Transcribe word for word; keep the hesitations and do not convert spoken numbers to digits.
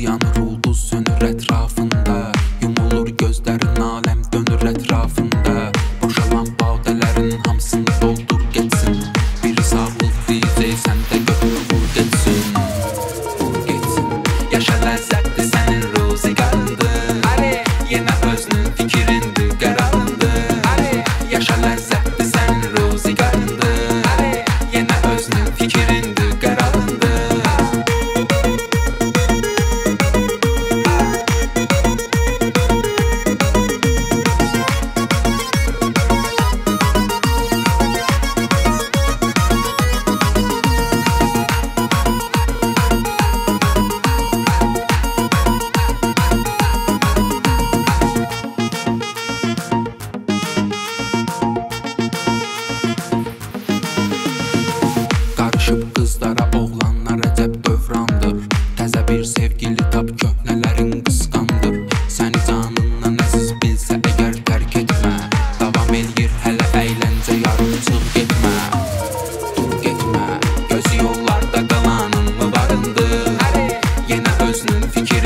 yanır, ulduz sönür etrafında. Yumulur gözlerin, alem dönür etrafında. Boşalan badələrin hamısını doldur geçsin. Biri sağlık diyecek, sen de götür vur geçsin. Vur geçsin. Yaşa ləzzətli sənin ruzigarındır. Yenə özünün fikrindir, qərarındır. Yaşa ləzzətli sənin ruzigarındır. Yenə özünün fikrindir, qərarındır. Karışıp kızlara, oğlanlara cəb dövrandır. Təzə bir sevgili tap, köhnələrin qısqandır. Səni canından əziz bilsə əgər tərk etmə. Davam eləyir hələ əyləncə, yarım çıx getmə. Dur getmə, gözü yollarda qalanın mı varındır. Yenə özünün fikri